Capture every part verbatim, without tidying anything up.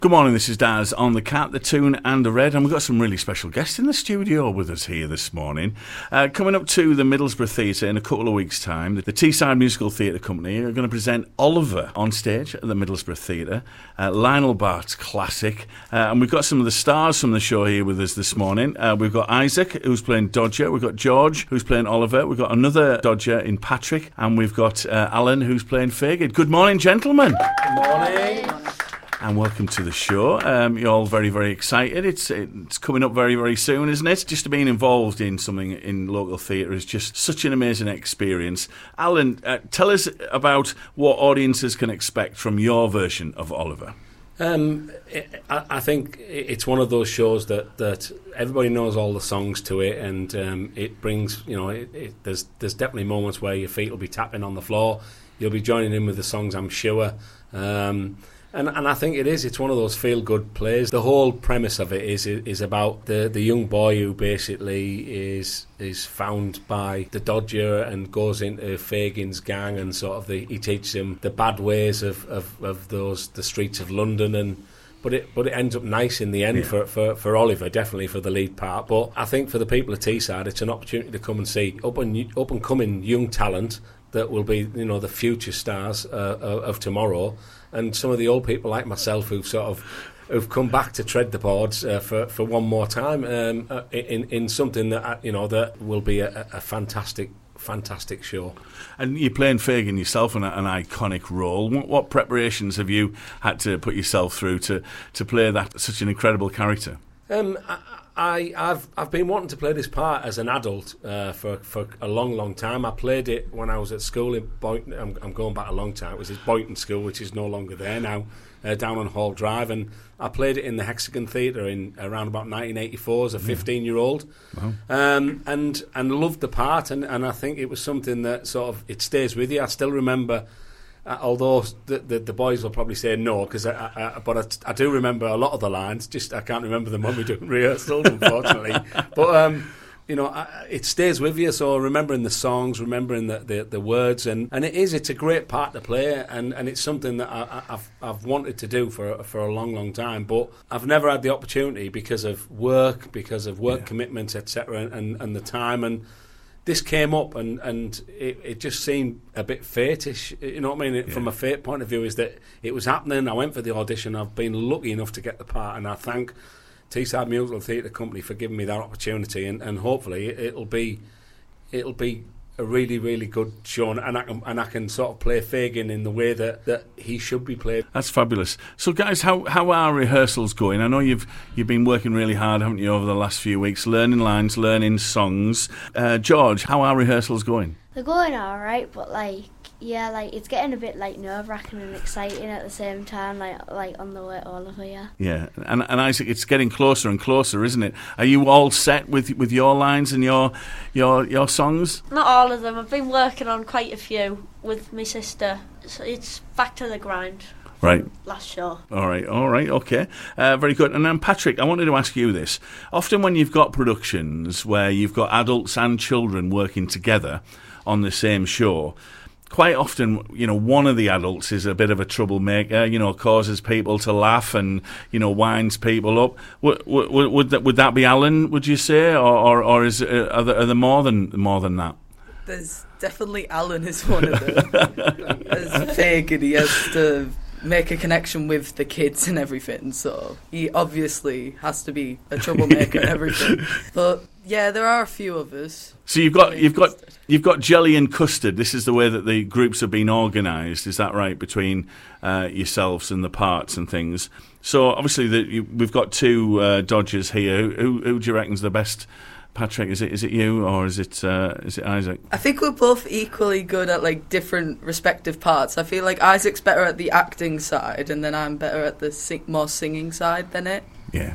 Good morning, this is Daz on the Cat, the Tune and the Red, and we've got some really special guests in the studio with us here this morning. Uh, coming up to the Middlesbrough Theatre in a couple of weeks' time, the Teesside Musical Theatre Company are going to present Oliver on stage at the Middlesbrough Theatre, uh, Lionel Bart's classic, uh, and we've got some of the stars from the show here with us this morning. Uh, we've got Isaac, who's playing Dodger, we've got George, who's playing Oliver, we've got another Dodger in Patrick, and we've got uh, Alan, who's playing Fagin. Good morning, gentlemen. Good morning. And welcome to the show. Um, you're all very, very excited. It's it's coming up very, very soon, isn't it? Just being involved in something in local theatre is just such an amazing experience. Alan, uh, tell us about what audiences can expect from your version of Oliver. Um, it, I, I think it's one of those shows that, that everybody knows all the songs to it, and um, it brings, you know, it, it, there's there's definitely moments where your feet will be tapping on the floor. You'll be joining in with the songs, I'm sure. Um, And and I think it is. It's one of those feel-good plays. The whole premise of it is is about the, the young boy who basically is is found by the Dodger and goes into Fagin's gang, and sort of the, he teaches him the bad ways of, of, of those the streets of London. And but it but it ends up nice in the end yeah. for, for for Oliver, definitely for the lead part. But I think for the people of Teesside, it's an opportunity to come and see up and up and coming young talent that will be, you know, the future stars uh, of tomorrow. And some of the old people like myself who've sort of who've come back to tread the boards uh, for for one more time um, uh, in in something that you know that will be a, a fantastic fantastic show. And you're playing Fagin yourself in an iconic role. What, what preparations have you had to put yourself through to to play that such an incredible character? Um, I, I, I've I've been wanting to play this part as an adult uh, for for a long, long time. I played it when I was at school in Boynton. I'm, I'm going back a long time. It was at Boynton School, which is no longer there now, uh, down on Hall Drive. And I played it in the Hexagon Theatre in around about nineteen eighty-four as a fifteen-year-old, wow. um, and and loved the part. And, and I think it was something that sort of it stays with you. I still remember. Uh, although the, the the boys will probably say no, because I, I, I, but I, I do remember a lot of the lines. Just I can't remember them when we do rehearsals, unfortunately. But um, you know, I, it stays with you. So remembering the songs, remembering the, the, the words, and, and it is. It's a great part to play, and, and it's something that I, I've I've wanted to do for for a long, long time. But I've never had the opportunity because of work, because of work yeah. commitments, et cetera, and, and the time and. This came up and, and it, it just seemed a bit fate-ish, you know what I mean? Yeah. From a fate point of view is that it was happening, I went for the audition, I've been lucky enough to get the part, and I thank Teesside Musical Theatre Company for giving me that opportunity, and, and hopefully it'll be it'll be a really, really good show, and I can, and I can sort of play Fagin in the way that, that he should be played. That's fabulous. So, guys, how how are rehearsals going? I know you've you've been working really hard, haven't you, over the last few weeks, learning lines, learning songs. Uh, George, how are rehearsals going? They're going all right, but like, yeah, like it's getting a bit like nerve-wracking and exciting at the same time, like like on the way to Oliver, yeah. Yeah, and and Isaac, it's getting closer and closer, isn't it? Are you all set with with your lines and your your your songs? Not all of them. I've been working on quite a few with my sister. So it's back to the grind. Right. Last show. All right, all right, okay. Uh, very good. And then, Patrick, I wanted to ask you this. Often when you've got productions where you've got adults and children working together on the same show, quite often, you know, one of the adults is a bit of a troublemaker, you know, causes people to laugh and, you know, winds people up. Would, would, would, that, would that be Alan, would you say? Or, or, or is, uh, are, there, are there more than, more than that? There's definitely Alan is one of them. As Fagin, he has to make a connection with the kids and everything, so he obviously has to be a troublemaker and everything. But yeah, there are a few of us. So you've got you've got you've got jelly and custard. This is the way that the groups have been organised. Is that right, between uh, yourselves and the parts and things? So obviously the, you, we've got two uh, Dodgers here. Who, who do you reckon's the best? Patrick, is it is it you or is it uh, is it Isaac? I think we're both equally good at like different respective parts. I feel like Isaac's better at the acting side, and then I'm better at the sing- more singing side than it. Yeah.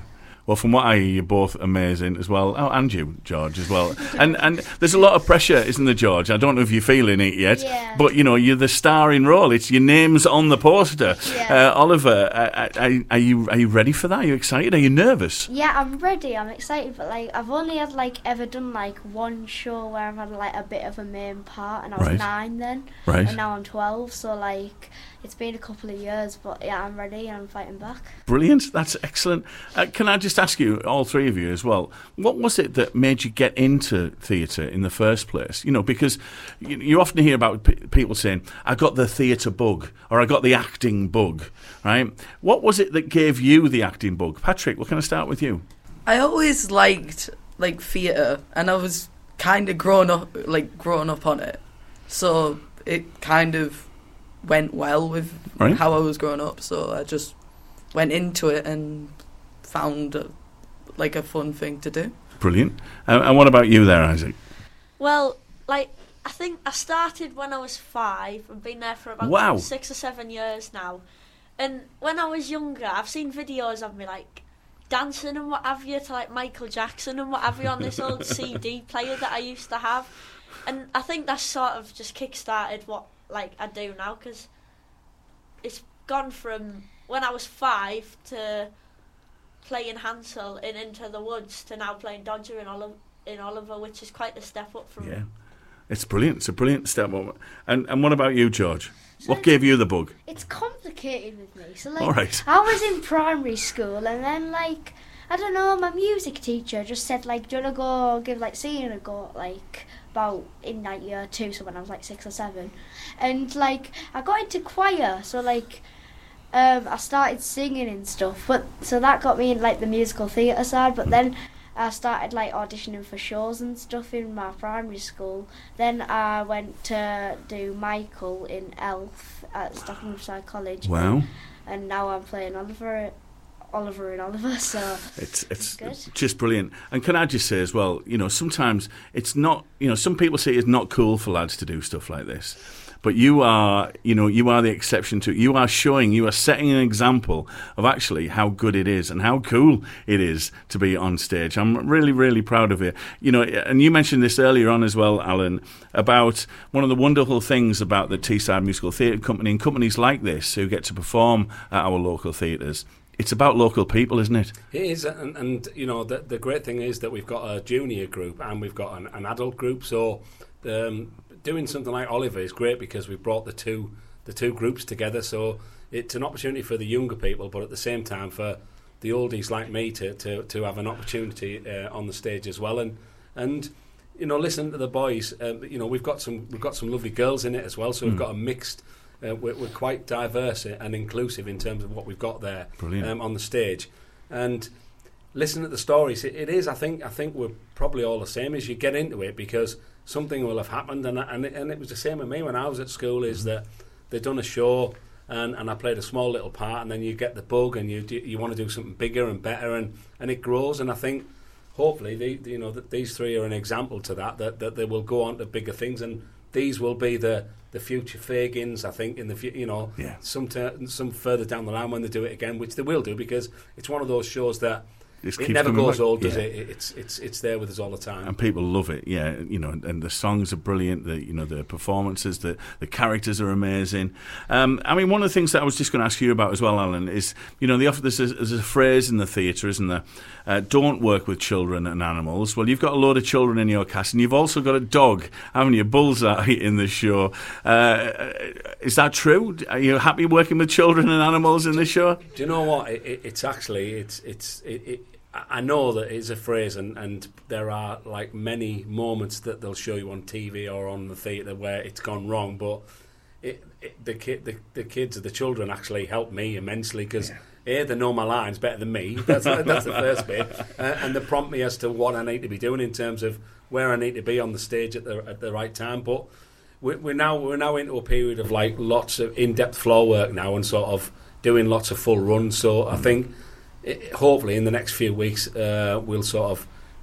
Well, from what I hear, you're both amazing as well. Oh, and you, George, as well. And and there's a lot of pressure, isn't there, George? I don't know if you're feeling it yet, Yeah. but, you know, you're the starring role. It's your name's on the poster. Yeah. Uh, Oliver, uh, are, are you are you ready for that? Are you excited? Are you nervous? Yeah, I'm ready. I'm excited, but like I've only had like ever done like one show where I've had like a bit of a main part, and I was Right. nine then, Right. and now I'm twelve. So like it's been a couple of years, but yeah, I'm ready and I'm fighting back. Brilliant. That's excellent. Uh, can I just ask you, all three of you as well, what was it that made you get into theatre in the first place? You know, because you, you often hear about p- people saying, I got the theatre bug, or I got the acting bug, right? What was it that gave you the acting bug? Patrick, well, can I start with you? I always liked like theatre, and I was kind of grown up, like growing up on it, so it kind of went well with Right. how I was growing up. So I just went into it and found a, like a fun thing to do. Brilliant. Uh, and what about you there, Isaac? Well, like, I think I started when I was five and been there for about Wow. six or seven years now. And when I was younger, I've seen videos of me, like, dancing and what have you to, like, Michael Jackson and what have you on this old C D player that I used to have. And I think that's sort of just kick-started what, like, I do now, because it's gone from when I was five to playing Hansel in Into the Woods to now playing Dodger in, Oli- in Oliver, which is quite a step up from Yeah. It's brilliant. It's a brilliant step up. And, and what about you, George? What gave you the bug? It's complicated with me. So like All right. I was in primary school, and then like I don't know, my music teacher just said like, do you wanna go give like singing a go, like about in like year two, so when I was like six or seven, and like I got into choir, so like um, I started singing and stuff, but so that got me in like the musical theatre side, but then I started like auditioning for shows and stuff in my primary school. Then I went to do Michael in Elf at Staffordshire College. Wow. And now I'm playing Oliver, Oliver and Oliver. So It's it's good. just brilliant. And can I just say as well, you know, sometimes it's not, you know, some people say it's not cool for lads to do stuff like this. But you are, you know, you are the exception to it. You are showing, you are setting an example of actually how good it is and how cool it is to be on stage. I'm really, really proud of you. You know, and you mentioned this earlier on as well, Alan, about one of the wonderful things about the Teesside Musical Theatre Company and companies like this who get to perform at our local theatres. It's about local people, isn't it? It is, and, and you know, the, the great thing is that we've got a junior group and we've got an, an adult group, so um, doing something like Oliver is great because we've brought the two the two groups together, so it's an opportunity for the younger people, but at the same time for the oldies like me to, to, to have an opportunity uh, on the stage as well, and and you know, listen to the boys. Um, you know, we've got some we've got some lovely girls in it as well, so Mm. we've got a mixed. Uh, we're, we're quite diverse and inclusive in terms of what we've got there um, on the stage, and listen to the stories. It, it is, I think, I think we're probably all the same as you get into it because something will have happened, and and it, and it was the same with me when I was at school. Is that they'd done a show, and, and I played a small little part, and then you get the bug, and you do, you want to do something bigger and better, and, and it grows. And I think hopefully, the, you know, that these three are an example to that, that that they will go on to bigger things, and these will be the. The future Fagins, I think, in the fu- you know, Yeah. some ter- some further down the line when they do it again, which they will do because it's one of those shows that Just it keeps never coming goes back. old, does Yeah. it? It's it's it's there with us all the time. And people love it, yeah. You know, and the songs are brilliant. The you know the performances, the the characters are amazing. Um, I mean, one of the things that I was just going to ask you about as well, Alan, is you know the there's a, there's a phrase in the theatre, isn't there? Uh, don't work with children and animals. Well, you've got a load of children in your cast, and you've also got a dog, haven't you? Bullseye in the show. Uh, is that true? Are you happy working with children and animals in this show? Do you know what? It, it, it's actually it's it's it, it, I know that it's a phrase, and, and there are like many moments that they'll show you on T V or on the theatre where it's gone wrong, but it, it, the kid the, the kids the children actually help me immensely because. Yeah. A, they know my lines better than me. That's that's the first bit, uh, and they prompt me as to what I need to be doing in terms of where I need to be on the stage at the at the right time. But we're, we're now we're now into a period of like lots of in-depth floor work now, and sort of doing lots of full runs. So I think, it, hopefully, in the next few weeks, uh, we'll sort of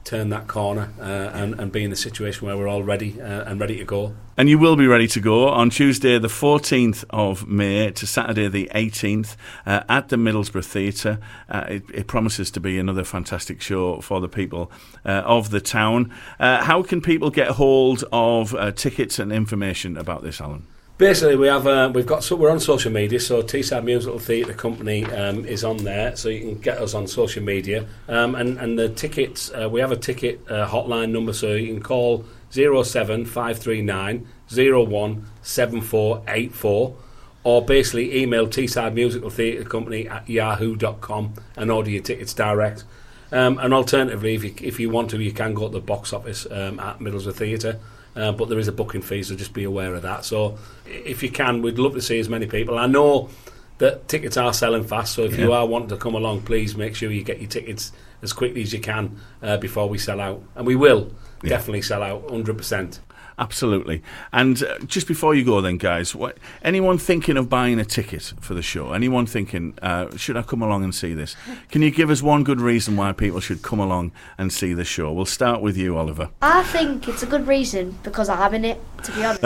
turn that corner uh, and, and be in a situation where we're all ready uh, and ready to go. And you will be ready to go on Tuesday the fourteenth of May to Saturday the eighteenth uh, at the Middlesbrough Theatre. Uh, it, it promises to be another fantastic show for the people uh, of the town. Uh, how can people get hold of uh, tickets and information about this, Alan? Basically, we have uh, we've got so we're on social media. So Teesside Musical Theatre Company um, is on there, so you can get us on social media. Um, and and the tickets, uh, we have a ticket uh, hotline number, so you can call zero seven five three nine zero one seven four eight four, or basically email Teesside Musical Theatre Company at yahoo dot com and order your tickets direct. Um, and alternatively, if you if you want to, you can go to the box office um, at Middlesbrough Theatre. Uh, but there is a booking fee, so just be aware of that. So if you can, we'd love to see as many people. I know that tickets are selling fast, so if yeah. you are wanting to come along, please make sure you get your tickets as quickly as you can uh, before we sell out. And we will yeah. definitely sell out, one hundred percent. Absolutely. And uh, just before you go then, guys, what, anyone thinking of buying a ticket for the show? Anyone thinking, uh, should I come along and see this? Can you give us one good reason why people should come along and see the show? We'll start with you, Oliver. I think it's a good reason because I'm in it, to be honest.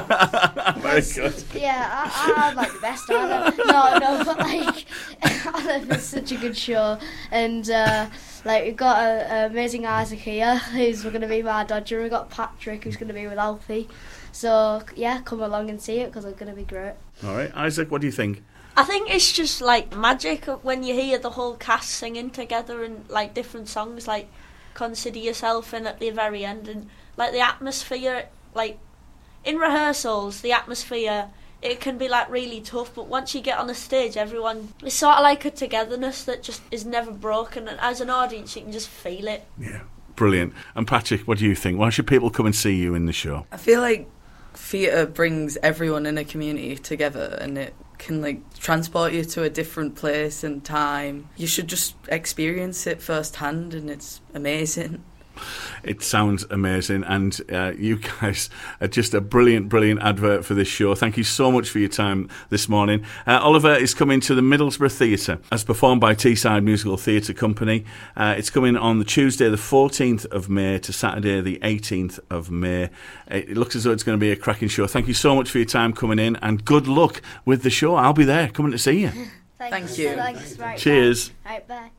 Very good. Yeah, I, I'm like the best, aren't I? No, no, but like, it's such a good show. And uh, like, we've got an amazing Isaac here, who's going to be my Dodger. We've got Patrick, who's going to be with Alfie. So, yeah, come along and see it because it's going to be great. All right, Isaac, what do you think? I think it's just like magic when you hear the whole cast singing together and like different songs like Consider Yourself and at the very end, and like the atmosphere, like in rehearsals, the atmosphere, it can be like really tough, but once you get on the stage, everyone, it's sort of like a togetherness that just is never broken, and as an audience you can just feel it. Yeah, brilliant. And Patrick, what do you think? Why should people come and see you in the show? I feel like theatre brings everyone in a community together, and it can like transport you to a different place and time. You should just experience it firsthand, and it's amazing. It sounds amazing, and uh, you guys are just a brilliant, brilliant advert for this show. Thank you so much for your time this morning. Uh, Oliver is coming to the Middlesbrough Theatre as performed by Teesside Musical Theatre Company. Uh, it's coming on the Tuesday the fourteenth of May to Saturday the eighteenth of May. It looks as though it's going to be a cracking show. Thank you so much for your time coming in, and good luck with the show. I'll be there coming to see you. Thanks. Thank you. Thanks. Right, Cheers. bye. Right, bye.